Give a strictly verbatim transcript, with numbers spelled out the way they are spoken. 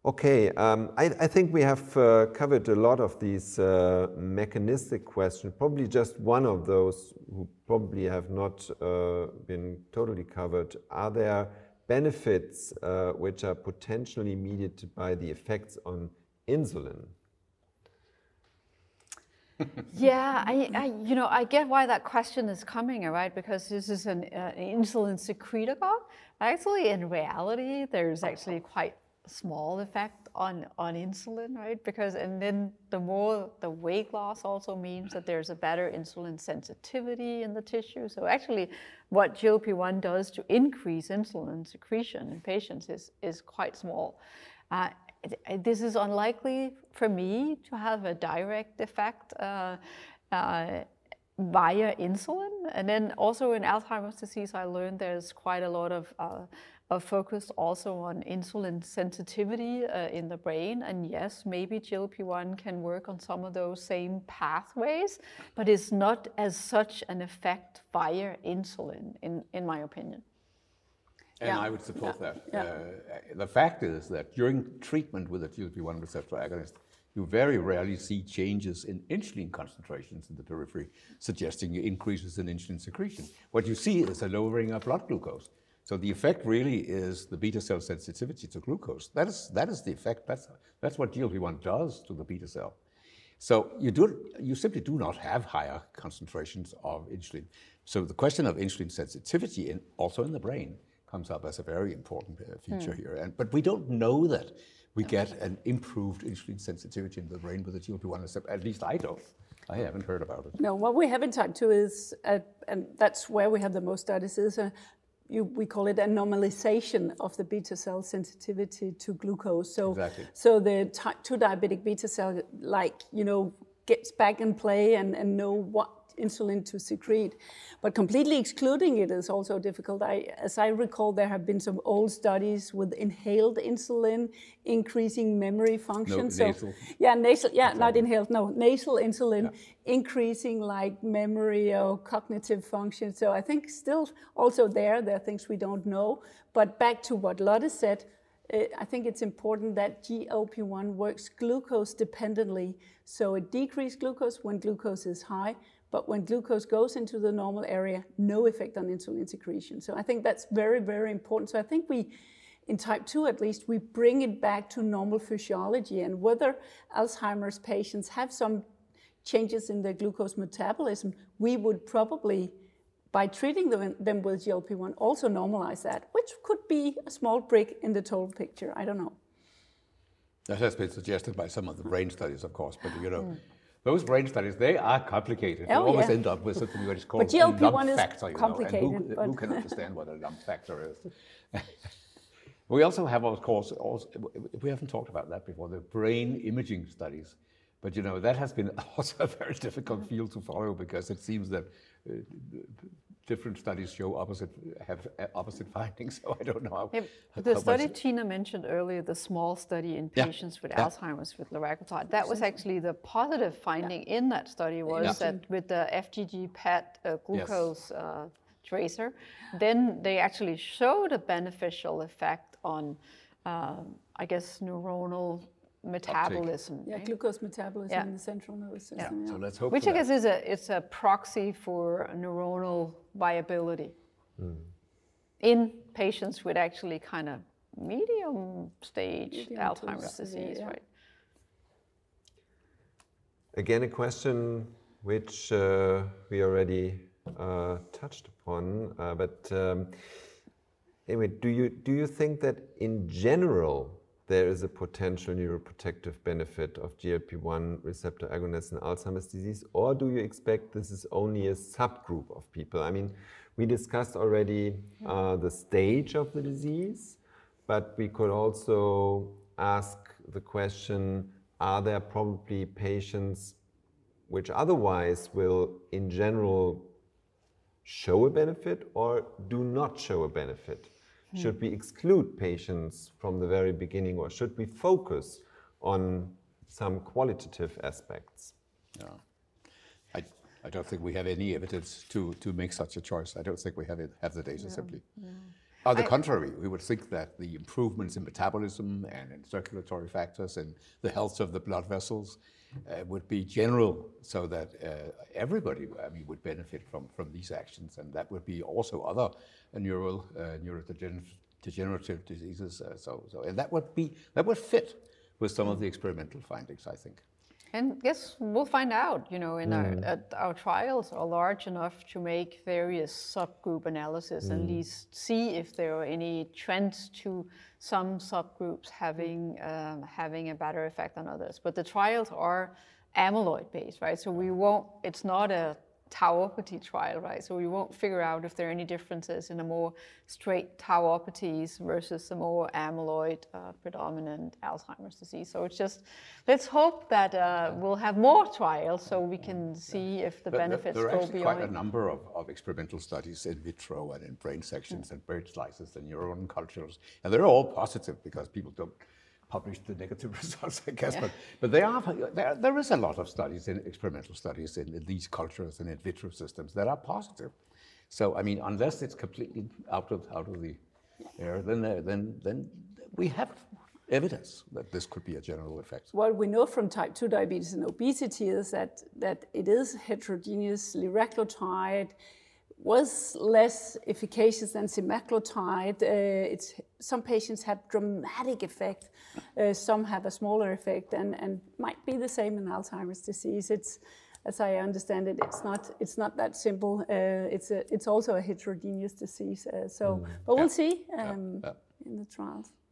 Okay, um, I, I think we have uh, covered a lot of these uh, mechanistic questions. Probably just one of those who probably have not uh, been totally covered. Are there benefits uh, which are potentially mediated by the effects on insulin? Yeah, I, I, you know, I get why that question is coming, right? Because this is an, uh, an insulin secretagogue. Actually, in reality, there's actually quite a small effect on, on insulin, right? Because, and then the more the weight loss also means that there's a better insulin sensitivity in the tissue. So actually, what G L P one does to increase insulin secretion in patients is, is quite small. Uh, This is unlikely for me to have a direct effect uh, uh, via insulin. And then also in Alzheimer's disease, I learned there's quite a lot of, uh, of focus also on insulin sensitivity uh, in the brain. And yes, maybe G L P one can work on some of those same pathways, but it's not as such an effect via insulin, in, in my opinion. And Yeah. I would support Yeah. that. Yeah. Uh, the fact is that during treatment with a G L P one receptor agonist, you very rarely see changes in insulin concentrations in the periphery, suggesting increases in insulin secretion. What you see is a lowering of blood glucose. So the effect really is the beta cell sensitivity to glucose. That is, that is the effect. That's, that's what G L P one does to the beta cell. So you, do, you simply do not have higher concentrations of insulin. So the question of insulin sensitivity, in, also in the brain, comes up as a very important uh, feature mm. here. And, but we don't know that we get an improved insulin sensitivity in the brain with the G L P one receptor. At least I don't. I haven't heard about it. No, what we haven't talked to is, uh, and that's where we have the most studies, is a, you, we call it a normalization of the beta cell sensitivity to glucose. So, exactly. so the type two diabetic beta cell, like, you know, gets back in play and, and know what insulin to secrete. But completely excluding it is also difficult. I, as I recall, there have been some old studies with inhaled insulin increasing memory function. No, so, nasal. Yeah, nasal, yeah, Exactly. not inhaled, no, nasal insulin yeah. increasing like memory or cognitive function. So I think still also there, there are things we don't know. But back to what Lotte said, I think it's important that G L P one works glucose dependently. So it decreases glucose when glucose is high, but when glucose goes into the normal area, no effect on insulin secretion. So I think that's very, very important. So I think we, in type two at least, we bring it back to normal physiology. And whether Alzheimer's patients have some changes in their glucose metabolism, we would probably, by treating them, them with G L P one, also normalize that, which could be a small brick in the total picture. I don't know. That has been suggested by some of the brain studies, of course, but you know, mm. those brain studies, they are complicated. Oh, you always yeah. end up with something that is called G L P one lump is factor. You complicated. know, and who, but who can understand what a lump factor is? We also have, of course, also, we haven't talked about that before, the brain imaging studies. But you know, that has been also a very difficult field to follow because it seems that uh, different studies show opposite, have opposite findings, so I don't know how. Yeah, the how study much... Tina mentioned earlier, the small study in patients yeah. with yeah. Alzheimer's with liraglutide, that was actually the positive finding yeah. in that study was yeah. that with the F G G P E T uh, glucose yes. uh, tracer, then they actually showed a beneficial effect on, uh, I guess, neuronal metabolism. Uptake. Yeah, right? Glucose metabolism yeah. in the central nervous system. Yeah. Yeah. So let's hope Which for I guess that. is a it's a proxy for neuronal viability mm. in patients with actually kind of medium stage medium Alzheimer's disease, yeah. right? Again, a question which uh, we already uh, touched upon, uh, but um, anyway, do you do you think that in general there is a potential neuroprotective benefit of G L P one receptor agonists in Alzheimer's disease, or do you expect this is only a subgroup of people? I mean, we discussed already uh, the stage of the disease, but we could also ask the question, are there probably patients which otherwise will, in general, show a benefit or do not show a benefit? Should we exclude patients from the very beginning, or should we focus on some qualitative aspects? Yeah. I, I don't think we have any evidence to, to make such a choice. I don't think we have, it, have the data no, simply. No. On the I- contrary, we would think that the improvements in metabolism and in circulatory factors and the health of the blood vessels uh, would be general, so that uh, everybody, I mean, would benefit from, from these actions, and that would be also other uh, neural uh, neurodegenerative diseases. Uh, so, so, and that would be that would fit with some of the experimental findings, I think. And yes, we'll find out, you know, in Mm. our, uh, our trials are large enough to make various subgroup analysis and at least see if there are any trends to some subgroups having, um, having a better effect on others. But the trials are amyloid based, right? So we won't, it's not a tauopathy trial, right? So we won't figure out if there are any differences in the more straight tauopathies versus the more amyloid uh, predominant Alzheimer's disease. So it's just, let's hope that uh, we'll have more trials so we can see if the But benefits there are go actually beyond. quite a number of, of experimental studies in vitro and in brain sections and brain slices and neuron cultures, and they're all positive because people don't publish the negative results, I guess. Yeah. But but they are there. There is a lot of studies in experimental studies in, in these cultures and in vitro systems that are positive. So I mean, unless it's completely out of out of the air, then uh, then then we have evidence that this could be a general effect. What we know from type two diabetes and obesity is that, that it is heterogeneous. Liraglutide was less efficacious than semaglutide. Uh, it's, some patients have dramatic effect, uh, some have a smaller effect, and, and might be the same in Alzheimer's disease. It's, as I understand it, it's not, it's not that simple. Uh, it's, a, it's also a heterogeneous disease. Uh, so, but we'll Yeah. see um, Yeah. in the trials.